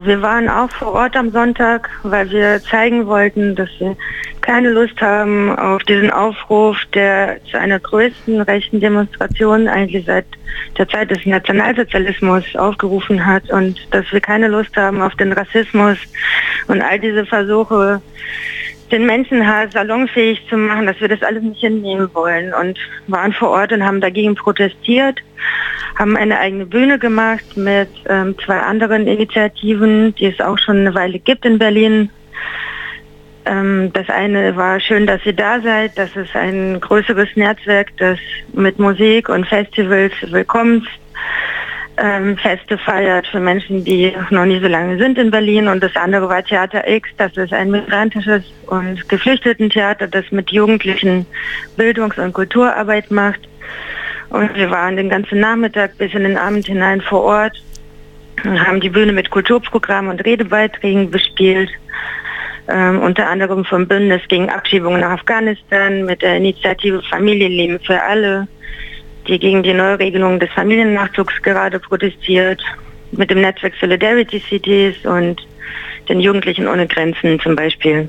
Wir waren auch vor Ort am Sonntag, weil wir zeigen wollten, dass wir keine Lust haben auf diesen Aufruf, der zu einer größten rechten Demonstration eigentlich seit der Zeit des Nationalsozialismus aufgerufen hat und dass wir keine Lust haben auf den Rassismus und all diese Versuche, den Menschenhass salonfähig zu machen, dass wir das alles nicht hinnehmen wollen und waren vor Ort und haben dagegen protestiert, haben eine eigene Bühne gemacht mit 2 anderen Initiativen, die es auch schon eine Weile gibt in Berlin. Das eine war schön, dass ihr da seid. Das ist ein größeres Netzwerk, das mit Musik und Festivals Willkommensfeste feiert für Menschen, die noch nie so lange sind in Berlin. Und das andere war Theater X. Das ist ein migrantisches und Geflüchtetentheater, das mit Jugendlichen Bildungs- und Kulturarbeit macht. Und wir waren den ganzen Nachmittag bis in den Abend hinein vor Ort und haben die Bühne mit Kulturprogrammen und Redebeiträgen bespielt. Unter anderem vom Bündnis gegen Abschiebungen nach Afghanistan, mit der Initiative Familienleben für alle, die gegen die Neuregelung des Familiennachzugs gerade protestiert, mit dem Netzwerk Solidarity Cities und den Jugendlichen ohne Grenzen zum Beispiel.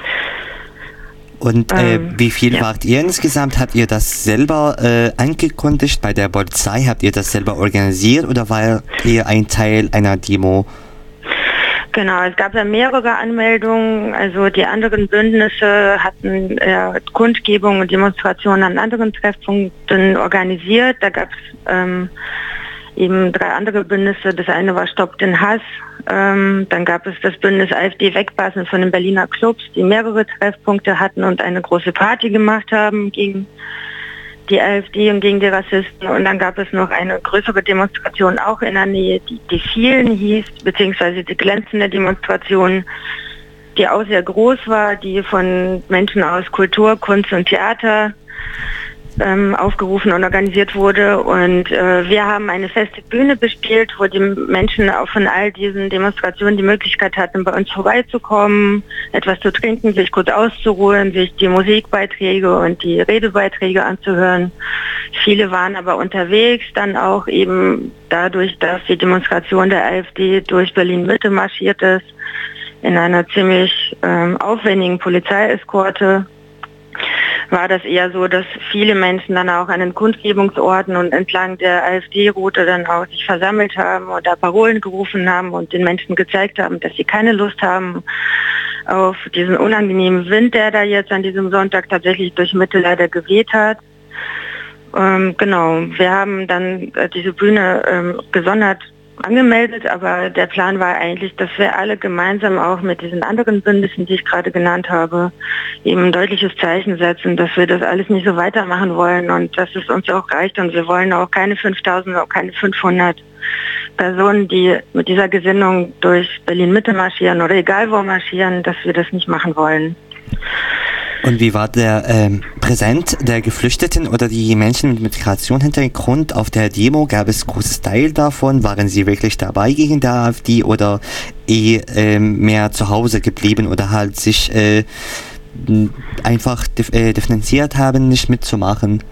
Und wie viel wart ihr insgesamt? Habt ihr das selber angekündigt bei der Polizei? Habt ihr das selber organisiert oder war ihr ein Teil einer Demo? Genau, es gab ja mehrere Anmeldungen. Also die anderen Bündnisse hatten Kundgebungen und Demonstrationen an anderen Treffpunkten organisiert. Da gab es eben 3 andere Bündnisse. Das eine war Stopp den Hass. Dann gab es das Bündnis AfD Wegpassen von den Berliner Clubs, die mehrere Treffpunkte hatten und eine große Party gemacht haben gegen die AfD und gegen die Rassisten. Und dann gab es noch eine größere Demonstration auch in der Nähe, die vielen hieß, beziehungsweise die glänzende Demonstration, die auch sehr groß war, die von Menschen aus Kultur, Kunst und Theater aufgerufen und organisiert wurde. Und wir haben eine feste Bühne bespielt, wo die Menschen auch von all diesen Demonstrationen die Möglichkeit hatten, bei uns vorbeizukommen, etwas zu trinken, sich kurz auszuruhen, sich die Musikbeiträge und die Redebeiträge anzuhören. Viele waren aber unterwegs, dann auch eben dadurch, dass die Demonstration der AfD durch Berlin-Mitte marschiert ist, in einer ziemlich aufwendigen Polizeieskorte, war das eher so, dass viele Menschen dann auch an den Kundgebungsorten und entlang der AfD-Route dann auch sich versammelt haben und da Parolen gerufen haben und den Menschen gezeigt haben, dass sie keine Lust haben auf diesen unangenehmen Wind, der da jetzt an diesem Sonntag tatsächlich durch Mitte leider geweht hat. Genau, wir haben dann diese Bühne gesondert angemeldet, aber der Plan war eigentlich, dass wir alle gemeinsam auch mit diesen anderen Bündnissen, die ich gerade genannt habe, eben ein deutliches Zeichen setzen, dass wir das alles nicht so weitermachen wollen und dass es uns auch reicht und wir wollen auch keine 5.000, auch keine 500 Personen, die mit dieser Gesinnung durch Berlin-Mitte marschieren oder egal wo marschieren, dass wir das nicht machen wollen. Und wie war der Präsent der Geflüchteten oder die Menschen mit Migrationshintergrund auf der Demo? Gab es großes Teil davon? Waren sie wirklich dabei gegen die AfD oder mehr zu Hause geblieben oder halt sich einfach differenziert haben, nicht mitzumachen?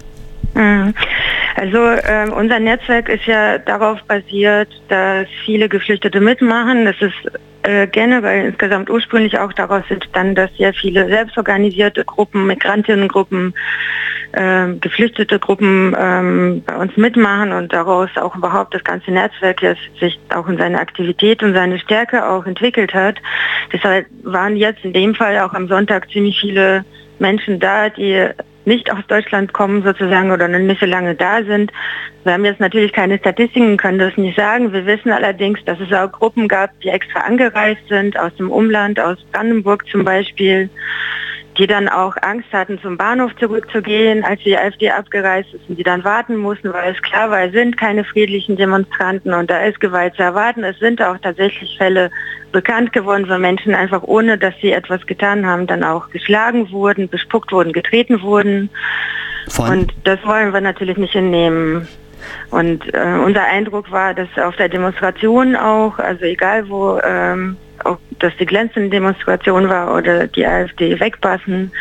Also unser Netzwerk ist ja darauf basiert, dass viele Geflüchtete mitmachen. Das ist generell insgesamt ursprünglich auch daraus entstanden, dass sehr viele selbstorganisierte Gruppen, Migrantinnengruppen, geflüchtete Gruppen bei uns mitmachen und daraus auch überhaupt das ganze Netzwerk jetzt sich auch in seine Aktivität und seine Stärke auch entwickelt hat. Deshalb waren jetzt in dem Fall auch am Sonntag ziemlich viele Menschen da, die nicht aus Deutschland kommen sozusagen oder noch nicht so lange da sind. Wir haben jetzt natürlich keine Statistiken, können das nicht sagen. Wir wissen allerdings, dass es auch Gruppen gab, die extra angereist sind, aus dem Umland, aus Brandenburg zum Beispiel, die dann auch Angst hatten, zum Bahnhof zurückzugehen, als die AfD abgereist ist und die dann warten mussten, weil es klar war, es sind keine friedlichen Demonstranten und da ist Gewalt zu erwarten. Es sind auch tatsächlich Fälle bekannt geworden, wo Menschen einfach ohne, dass sie etwas getan haben, dann auch geschlagen wurden, bespuckt wurden, getreten wurden. Und das wollen wir natürlich nicht hinnehmen. Und unser Eindruck war, dass auf der Demonstration auch, also egal wo, ob das die glänzende Demonstration war oder die AfD wegpassen,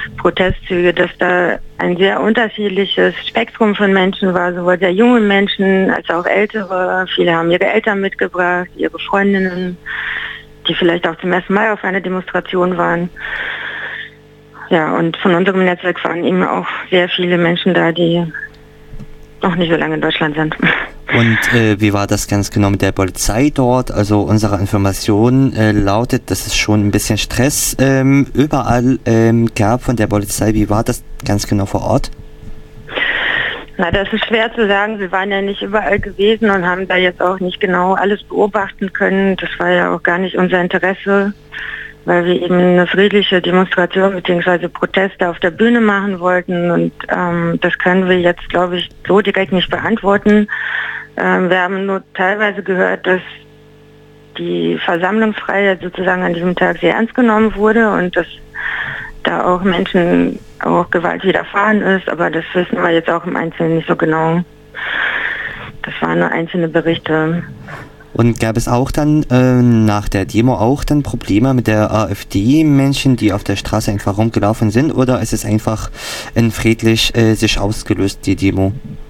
Protestzüge, dass da ein sehr unterschiedliches Spektrum von Menschen war, sowohl sehr junge Menschen als auch ältere. Viele haben ihre Eltern mitgebracht, ihre Freundinnen, die vielleicht auch zum ersten Mal auf einer Demonstration waren. Ja, und von unserem Netzwerk waren eben auch sehr viele Menschen da, die noch nicht so lange in Deutschland sind. Und wie war das ganz genau mit der Polizei dort? Also unsere Information lautet, dass es schon ein bisschen Stress überall gab von der Polizei. Wie war das ganz genau vor Ort? Na, das ist schwer zu sagen. Wir waren ja nicht überall gewesen und haben da jetzt auch nicht genau alles beobachten können. Das war ja auch gar nicht unser Interesse, weil wir eben eine friedliche Demonstration bzw. Proteste auf der Bühne machen wollten. Und das können wir jetzt, glaube ich, so direkt nicht beantworten. Wir haben nur teilweise gehört, dass die Versammlungsfreiheit sozusagen an diesem Tag sehr ernst genommen wurde und dass da auch Menschen auch Gewalt widerfahren ist, aber das wissen wir jetzt auch im Einzelnen nicht so genau. Das waren nur einzelne Berichte. Und gab es auch dann nach der Demo auch dann Probleme mit der AfD, Menschen, die auf der Straße einfach rumgelaufen sind, oder ist es einfach friedlich sich ausgelöst, die Demo?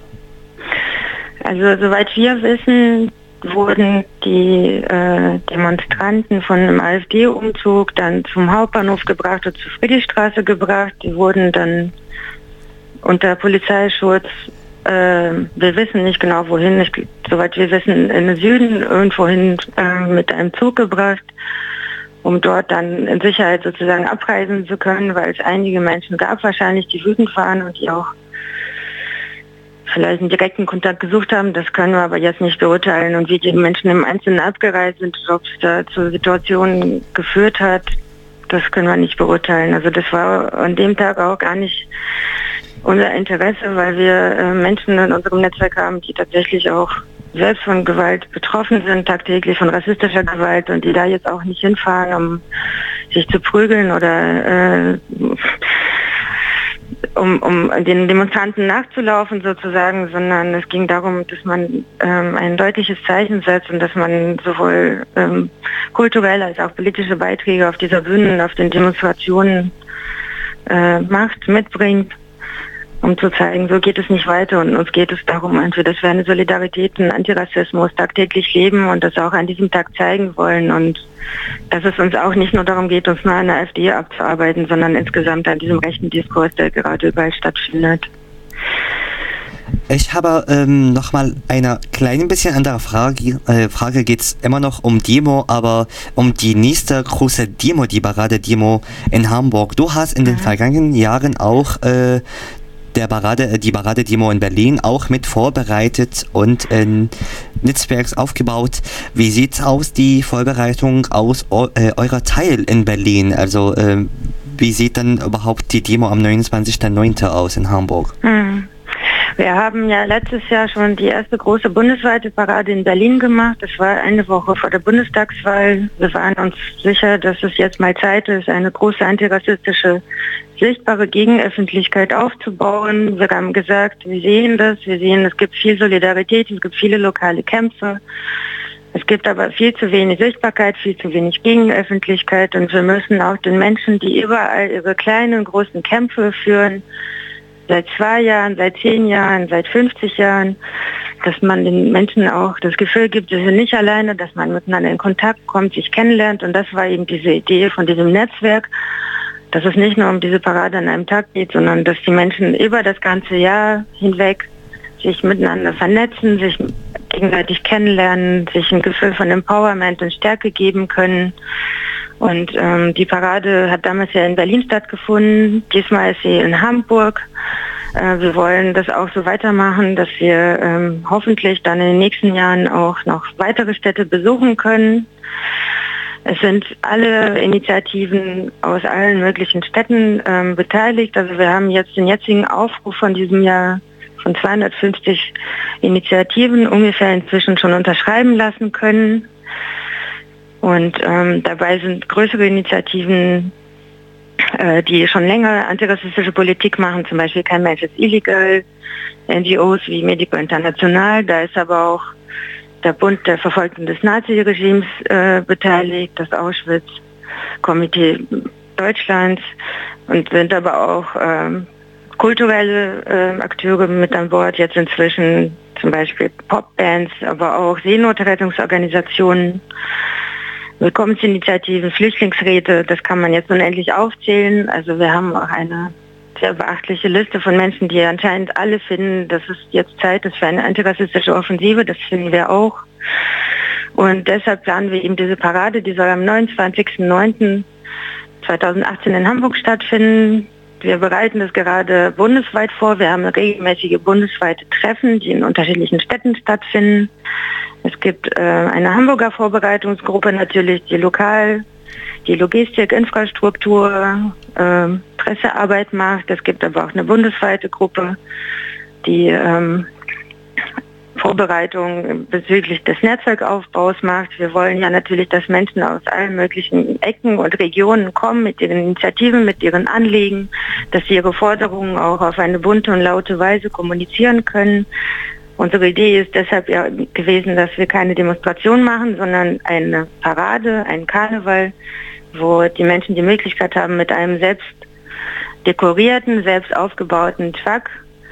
Also soweit wir wissen, wurden die Demonstranten von einem AfD-Umzug dann zum Hauptbahnhof gebracht und zur Friedrichstraße gebracht. Die wurden dann unter Polizeischutz, wir wissen nicht genau wohin, soweit wir wissen, in den Süden irgendwohin mit einem Zug gebracht, um dort dann in Sicherheit sozusagen abreisen zu können, weil es einige Menschen gab wahrscheinlich, die wütend waren und die auch vielleicht einen direkten Kontakt gesucht haben. Das können wir aber jetzt nicht beurteilen. Und wie die Menschen im Einzelnen abgereist sind, ob es da zu Situationen geführt hat, das können wir nicht beurteilen. Also das war an dem Tag auch gar nicht unser Interesse, weil wir Menschen in unserem Netzwerk haben, die tatsächlich auch selbst von Gewalt betroffen sind, tagtäglich von rassistischer Gewalt und die da jetzt auch nicht hinfahren, um sich zu prügeln oder um den Demonstranten nachzulaufen sozusagen, sondern es ging darum, dass man ein deutliches Zeichen setzt und dass man sowohl kulturelle als auch politische Beiträge auf dieser Bühne und auf den Demonstrationen mitbringt, um zu zeigen, so geht es nicht weiter und uns geht es darum, dass wir eine Solidarität und Antirassismus tagtäglich leben und das auch an diesem Tag zeigen wollen und dass es uns auch nicht nur darum geht, uns nur an der AfD abzuarbeiten, sondern insgesamt an diesem rechten Diskurs, der gerade überall stattfindet. Ich habe nochmal eine klein bisschen andere Frage geht es immer noch um Demo, aber um die nächste große Demo, die Parade-Demo in Hamburg. Du hast in den vergangenen Jahren auch die Parade-Demo in Berlin auch mit vorbereitet und Netzwerks aufgebaut. Wie sieht's aus, die Vorbereitung aus eurer Teil in Berlin? Also wie sieht dann überhaupt die Demo am 29.09. aus in Hamburg? Wir haben ja letztes Jahr schon die erste große bundesweite Parade in Berlin gemacht. Das war eine Woche vor der Bundestagswahl. Wir waren uns sicher, dass es jetzt mal Zeit ist, eine große antirassistische, sichtbare Gegenöffentlichkeit aufzubauen. Wir haben gesagt, wir sehen, es gibt viel Solidarität, es gibt viele lokale Kämpfe. Es gibt aber viel zu wenig Sichtbarkeit, viel zu wenig Gegenöffentlichkeit und wir müssen auch den Menschen, die überall ihre kleinen, großen Kämpfe führen, seit 2 Jahren, seit 10 Jahren, seit 50 Jahren, dass man den Menschen auch das Gefühl gibt, sie sind nicht alleine, dass man miteinander in Kontakt kommt, sich kennenlernt und das war eben diese Idee von diesem Netzwerk, dass es nicht nur um diese Parade an einem Tag geht, sondern dass die Menschen über das ganze Jahr hinweg sich miteinander vernetzen, sich gegenseitig kennenlernen, sich ein Gefühl von Empowerment und Stärke geben können. Und die Parade hat damals ja in Berlin stattgefunden, diesmal ist sie in Hamburg. Wir wollen das auch so weitermachen, dass wir hoffentlich dann in den nächsten Jahren auch noch weitere Städte besuchen können. Es sind alle Initiativen aus allen möglichen Städten beteiligt. Also wir haben jetzt den jetzigen Aufruf von diesem Jahr von 250 Initiativen ungefähr inzwischen schon unterschreiben lassen können. Und dabei sind größere Initiativen, die schon länger antirassistische Politik machen, zum Beispiel Kein Mensch ist illegal, NGOs wie Medico International, da ist aber auch der Bund der Verfolgten des Naziregimes beteiligt, das Auschwitz-Komitee Deutschlands und sind aber auch kulturelle Akteure mit an Bord, jetzt inzwischen zum Beispiel Popbands, aber auch Seenotrettungsorganisationen, Willkommensinitiativen, Flüchtlingsräte, das kann man jetzt unendlich aufzählen. Also wir haben auch eine sehr beachtliche Liste von Menschen, die anscheinend alle finden, dass es jetzt Zeit ist für eine antirassistische Offensive, das finden wir auch. Und deshalb planen wir eben diese Parade, die soll am 29.09.2018 in Hamburg stattfinden. Wir bereiten das gerade bundesweit vor. Wir haben regelmäßige bundesweite Treffen, die in unterschiedlichen Städten stattfinden. Es gibt eine Hamburger Vorbereitungsgruppe natürlich, die lokal die Logistik, Infrastruktur, Pressearbeit macht. Es gibt aber auch eine bundesweite Gruppe, die Vorbereitung bezüglich des Netzwerkaufbaus macht. Wir wollen ja natürlich, dass Menschen aus allen möglichen Ecken und Regionen kommen mit ihren Initiativen, mit ihren Anliegen, dass sie ihre Forderungen auch auf eine bunte und laute Weise kommunizieren können. Unsere Idee ist deshalb ja gewesen, dass wir keine Demonstration machen, sondern eine Parade, einen Karneval, wo die Menschen die Möglichkeit haben, mit einem selbst dekorierten, selbst aufgebauten Truck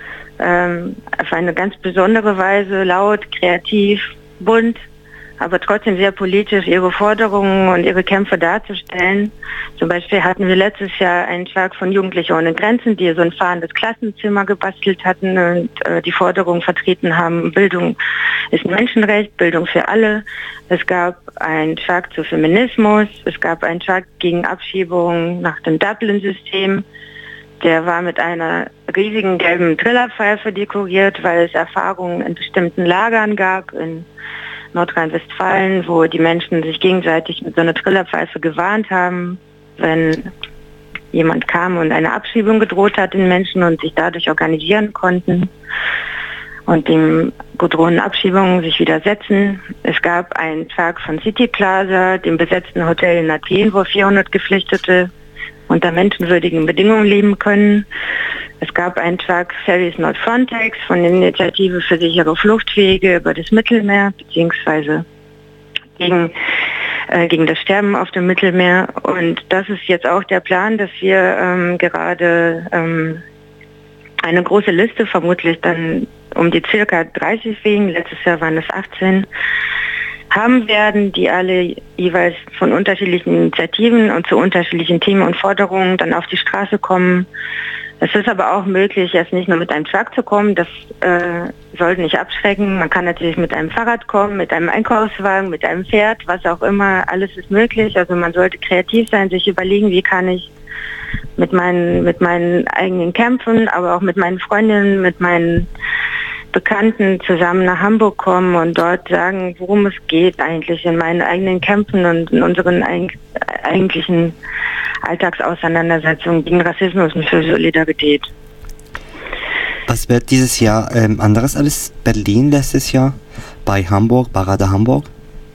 auf eine ganz besondere Weise, laut, kreativ, bunt, aber trotzdem sehr politisch ihre Forderungen und ihre Kämpfe darzustellen. Zum Beispiel hatten wir letztes Jahr einen Truck von Jugendliche ohne Grenzen, die so ein fahrendes Klassenzimmer gebastelt hatten und die Forderungen vertreten haben, Bildung ist ein Menschenrecht, Bildung für alle. Es gab einen Truck zu Feminismus, es gab einen Truck gegen Abschiebung nach dem Dublin-System. Der war mit einer riesigen gelben Trillerpfeife dekoriert, weil es Erfahrungen in bestimmten Lagern gab, in Nordrhein-Westfalen, wo die Menschen sich gegenseitig mit so einer Trillerpfeife gewarnt haben, wenn jemand kam und eine Abschiebung gedroht hat den Menschen und sich dadurch organisieren konnten und dem gedrohten Abschiebungen sich widersetzen. Es gab einen Tag von City Plaza, dem besetzten Hotel in Athen, wo 400 Geflüchtete unter menschenwürdigen Bedingungen leben können. Es gab einen Tag Ferries Not Frontex von der Initiative für sichere Fluchtwege über das Mittelmeer, beziehungsweise gegen das Sterben auf dem Mittelmeer. Und das ist jetzt auch der Plan, dass wir gerade eine große Liste, vermutlich dann um die circa 30 Wegen, letztes Jahr waren es 18, haben werden, die alle jeweils von unterschiedlichen Initiativen und zu unterschiedlichen Themen und Forderungen dann auf die Straße kommen. Es ist aber auch möglich, erst nicht nur mit einem Truck zu kommen, das sollte nicht abschrecken. Man kann natürlich mit einem Fahrrad kommen, mit einem Einkaufswagen, mit einem Pferd, was auch immer, alles ist möglich. Also man sollte kreativ sein, sich überlegen, wie kann ich mit meinen eigenen Kämpfen, aber auch mit meinen Freundinnen, mit meinen Bekannten zusammen nach Hamburg kommen und dort sagen, worum es geht eigentlich in meinen eigenen Kämpfen und in unseren eigentlichen Alltagsauseinandersetzungen gegen Rassismus und für Solidarität. Was wird dieses Jahr anderes als Berlin letztes Jahr bei Hamburg, Parade Hamburg?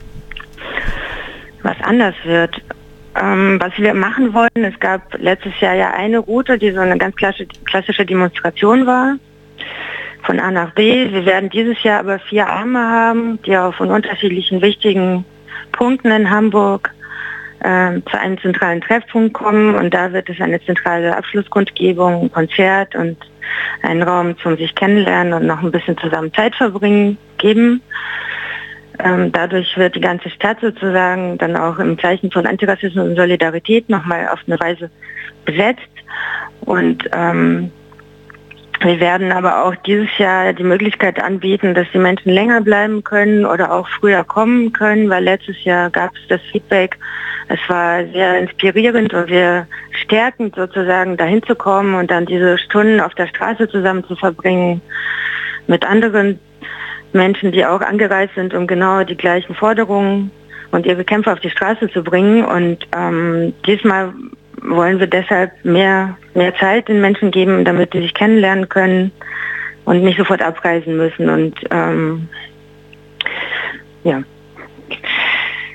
Was anders wird? Was wir machen wollen, es gab letztes Jahr ja eine Route, die so eine ganz klassische Demonstration war, von A nach B. Wir werden dieses Jahr aber 4 Arme haben, die auch von unterschiedlichen wichtigen Punkten in Hamburg zu einem zentralen Treffpunkt kommen. Und da wird es eine zentrale Abschlusskundgebung, ein Konzert und einen Raum zum sich kennenlernen und noch ein bisschen zusammen Zeit verbringen geben. Dadurch wird die ganze Stadt sozusagen dann auch im Zeichen von Antirassismus und Solidarität nochmal auf eine Weise besetzt. Und wir werden aber auch dieses Jahr die Möglichkeit anbieten, dass die Menschen länger bleiben können oder auch früher kommen können, weil letztes Jahr gab es das Feedback, es war sehr inspirierend und sehr stärkend sozusagen dahin zu kommen und dann diese Stunden auf der Straße zusammen zu verbringen mit anderen Menschen, die auch angereist sind, um genau die gleichen Forderungen und ihre Kämpfe auf die Straße zu bringen. Und diesmal wollen wir deshalb mehr Zeit den Menschen geben, damit sie sich kennenlernen können und nicht sofort abreisen müssen. Und ja.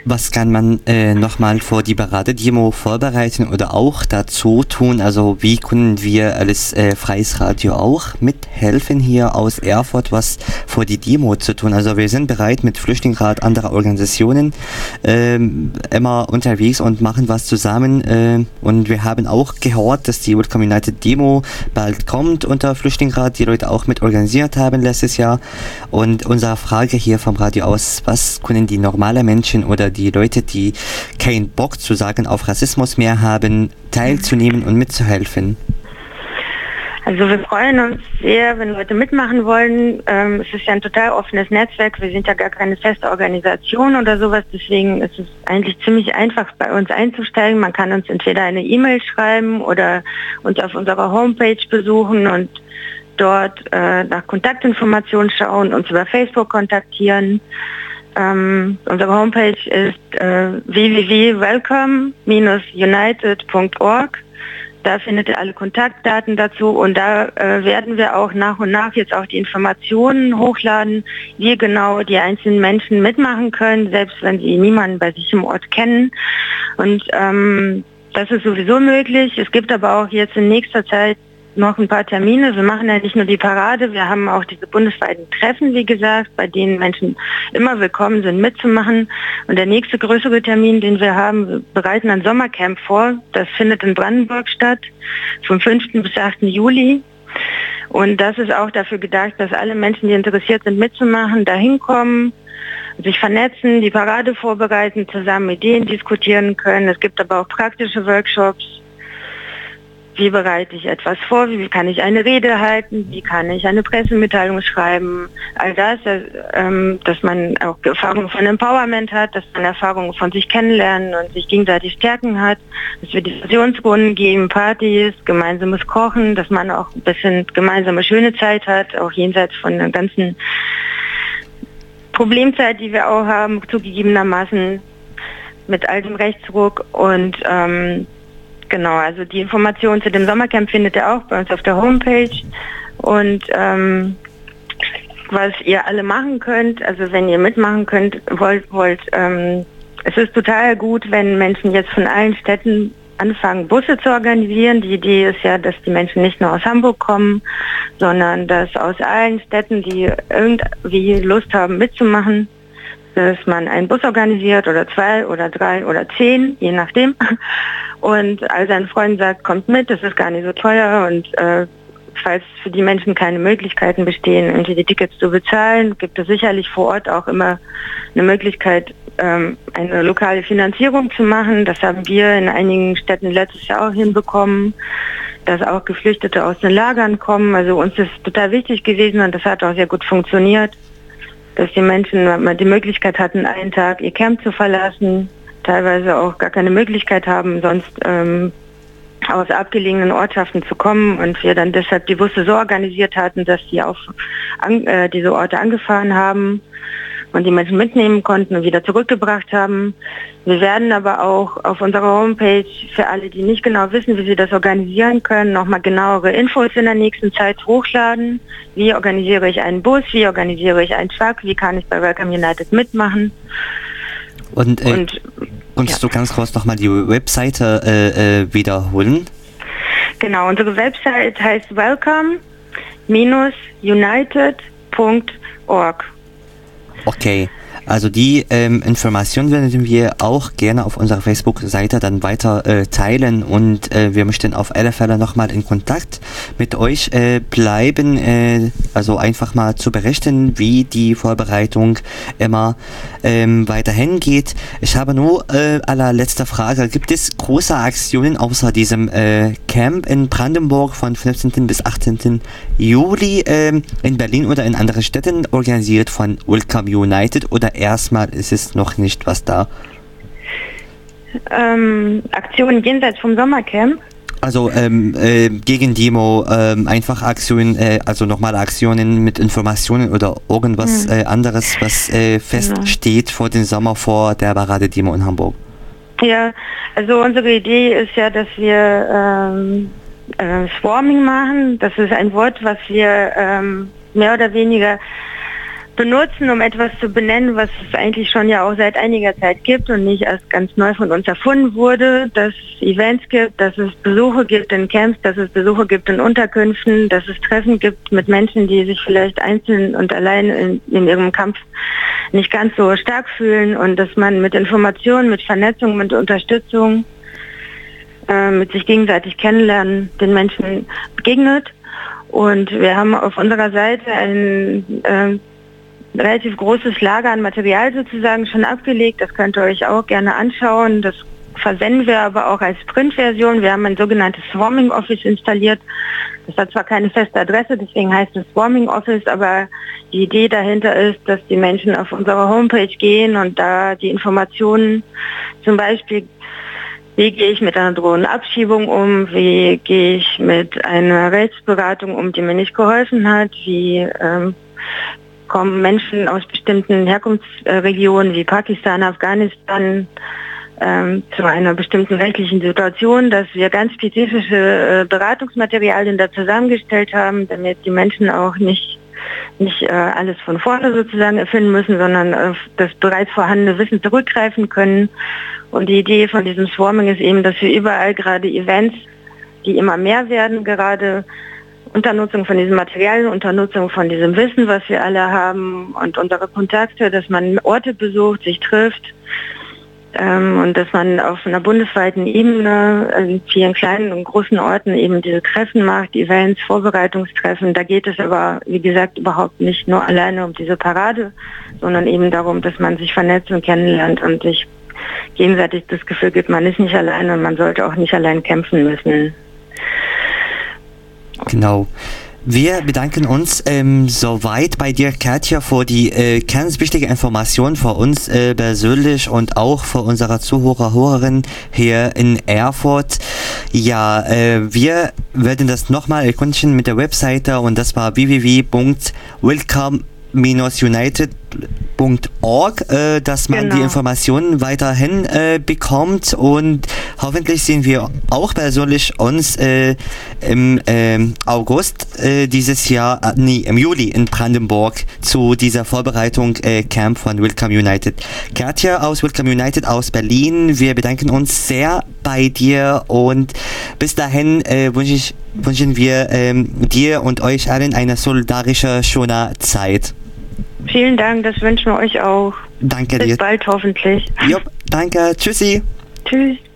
Was kann man nochmal vor die Paradedemo vorbereiten oder auch dazu tun? Also wie können wir als Freies Radio auch mithelfen hier aus Erfurt, was vor die Demo zu tun? Also wir sind bereit mit Flüchtlingsrat anderer Organisationen immer unterwegs und machen was zusammen. Und wir haben auch gehört, dass die Welcome United Demo bald kommt unter Flüchtlingsrat, die Leute auch mit organisiert haben letztes Jahr. Und unsere Frage hier vom Radio aus, was können die normalen Menschen oder die Leute, die keinen Bock zu sagen auf Rassismus mehr haben, teilzunehmen und mitzuhelfen? Also wir freuen uns sehr, wenn Leute mitmachen wollen. Es ist ja ein total offenes Netzwerk. Wir sind ja gar keine feste Organisation oder sowas. Deswegen ist es eigentlich ziemlich einfach, bei uns einzusteigen. Man kann uns entweder eine E-Mail schreiben oder uns auf unserer Homepage besuchen und dort nach Kontaktinformationen schauen, uns über Facebook kontaktieren. Unsere Homepage ist www.welcome-united.org. Da findet ihr alle Kontaktdaten dazu und da werden wir auch nach und nach jetzt auch die Informationen hochladen, wie genau die einzelnen Menschen mitmachen können, selbst wenn sie niemanden bei sich im Ort kennen. Und das ist sowieso möglich. Es gibt aber auch jetzt in nächster Zeit noch ein paar Termine. Wir machen ja nicht nur die Parade, wir haben auch diese bundesweiten Treffen, wie gesagt, bei denen Menschen immer willkommen sind, mitzumachen. Und der nächste größere Termin, den wir haben, wir bereiten ein Sommercamp vor. Das findet in Brandenburg statt, vom 5. bis 8. Juli. Und das ist auch dafür gedacht, dass alle Menschen, die interessiert sind, mitzumachen, da hinkommen, sich vernetzen, die Parade vorbereiten, zusammen Ideen diskutieren können. Es gibt aber auch praktische Workshops. Wie bereite ich etwas vor? Wie kann ich eine Rede halten? Wie kann ich eine Pressemitteilung schreiben? All das, dass man auch Erfahrungen von Empowerment hat, dass man Erfahrungen von sich kennenlernen und sich gegenseitig stärken hat, dass wir Diskussionsrunden geben, Partys, gemeinsames Kochen, dass man auch ein bisschen gemeinsame schöne Zeit hat, auch jenseits von der ganzen Problemzeit, die wir auch haben, zugegebenermaßen mit all dem Rechtsruck und genau, also die Informationen zu dem Sommercamp findet ihr auch bei uns auf der Homepage und was ihr alle machen könnt, also wenn ihr mitmachen könnt, wollt, es ist total gut, wenn Menschen jetzt von allen Städten anfangen, Busse zu organisieren. Die Idee ist ja, dass die Menschen nicht nur aus Hamburg kommen, sondern dass aus allen Städten, die irgendwie Lust haben mitzumachen, dass man einen Bus organisiert oder 2 oder 3 oder 10, je nachdem. Und all seinen Freunden sagt, kommt mit, das ist gar nicht so teuer. Und falls für die Menschen keine Möglichkeiten bestehen, irgendwie die Tickets zu bezahlen, gibt es sicherlich vor Ort auch immer eine Möglichkeit, eine lokale Finanzierung zu machen. Das haben wir in einigen Städten letztes Jahr auch hinbekommen, dass auch Geflüchtete aus den Lagern kommen. Also uns ist total wichtig gewesen und das hat auch sehr gut funktioniert, dass die Menschen die Möglichkeit hatten, einen Tag ihr Camp zu verlassen, teilweise auch gar keine Möglichkeit haben, sonst aus abgelegenen Ortschaften zu kommen und wir dann deshalb die Busse so organisiert hatten, dass die auf diese Orte angefahren haben und die Menschen mitnehmen konnten und wieder zurückgebracht haben. Wir werden aber auch auf unserer Homepage für alle, die nicht genau wissen, wie sie das organisieren können, nochmal genauere Infos in der nächsten Zeit hochladen. Wie organisiere ich einen Bus, wie organisiere ich einen Truck, wie kann ich bei Welcome United mitmachen. Und kannst du ganz kurz nochmal die Webseite wiederholen? Genau, unsere Website heißt welcome-united.org. Okay, also die Informationen werden wir auch gerne auf unserer Facebook-Seite dann weiter teilen und wir möchten auf alle Fälle nochmal in Kontakt mit euch bleiben, also einfach mal zu berichten, wie die Vorbereitung immer weiterhin geht. Ich habe nur allerletzte Frage, gibt es große Aktionen außer diesem Camp in Brandenburg von 15. bis 18. Juli in Berlin oder in anderen Städten organisiert von Welcome United oder erstmal ist es noch nicht was da? Aktionen jenseits vom Sommercamp? Also gegen Demo, einfach Aktionen, also normale Aktionen mit Informationen oder irgendwas anderes, was feststeht vor dem Sommer, vor der Paradedemo in Hamburg. Ja, also unsere Idee ist ja, dass wir Swarming machen. Das ist ein Wort, was wir mehr oder weniger benutzen, um etwas zu benennen, was es eigentlich schon ja auch seit einiger Zeit gibt und nicht erst ganz neu von uns erfunden wurde, dass es Events gibt, dass es Besuche gibt in Camps, dass es Besuche gibt in Unterkünften, dass es Treffen gibt mit Menschen, die sich vielleicht einzeln und allein in ihrem Kampf nicht ganz so stark fühlen und dass man mit Informationen, mit Vernetzung, mit Unterstützung, mit sich gegenseitig kennenlernen, den Menschen begegnet. Und wir haben auf unserer Seite ein relativ großes Lager an Material sozusagen schon abgelegt. Das könnt ihr euch auch gerne anschauen. Das versenden wir aber auch als Printversion. Wir haben ein sogenanntes Swarming Office installiert. Das hat zwar keine feste Adresse, deswegen heißt es Swarming Office, aber die Idee dahinter ist, dass die Menschen auf unsere Homepage gehen und da die Informationen, zum Beispiel, wie gehe ich mit einer drohenden Abschiebung um, wie gehe ich mit einer Rechtsberatung um, die mir nicht geholfen hat, wie kommen Menschen aus bestimmten Herkunftsregionen wie Pakistan, Afghanistan zu einer bestimmten rechtlichen Situation, dass wir ganz spezifische Beratungsmaterialien da zusammengestellt haben, damit die Menschen auch nicht alles von vorne sozusagen erfinden müssen, sondern auf das bereits vorhandene Wissen zurückgreifen können. Und die Idee von diesem Swarming ist eben, dass wir überall gerade Events, die immer mehr werden, gerade unter Nutzung von diesen Materialien, unter Nutzung von diesem Wissen, was wir alle haben und unsere Kontakte, dass man Orte besucht, sich trifft und dass man auf einer bundesweiten Ebene in vielen kleinen und großen Orten eben diese Treffen macht, Events, Vorbereitungstreffen. Da geht es aber, wie gesagt, überhaupt nicht nur alleine um diese Parade, sondern eben darum, dass man sich vernetzt und kennenlernt und sich gegenseitig das Gefühl gibt, man ist nicht alleine und man sollte auch nicht allein kämpfen müssen. Genau. Wir bedanken uns soweit bei dir, Katja, für die ganz wichtige Information für uns persönlich und auch für unsere Zuhörer, hier in Erfurt. Ja, wir werden das nochmal erkunden mit der Webseite und das war www.welcome-united.org, dass man die Informationen weiterhin bekommt und hoffentlich sehen wir auch persönlich uns im August dieses Jahr, im Juli in Brandenburg zu dieser Vorbereitung Camp von Welcome United. Katja aus Welcome United aus Berlin, wir bedanken uns sehr bei dir und bis dahin wünschen wir dir und euch allen eine solidarische, schöne Zeit. Vielen Dank, das wünschen wir euch auch. Danke dir. Bis bald hoffentlich. Jo, danke. Tschüssi. Tschüss.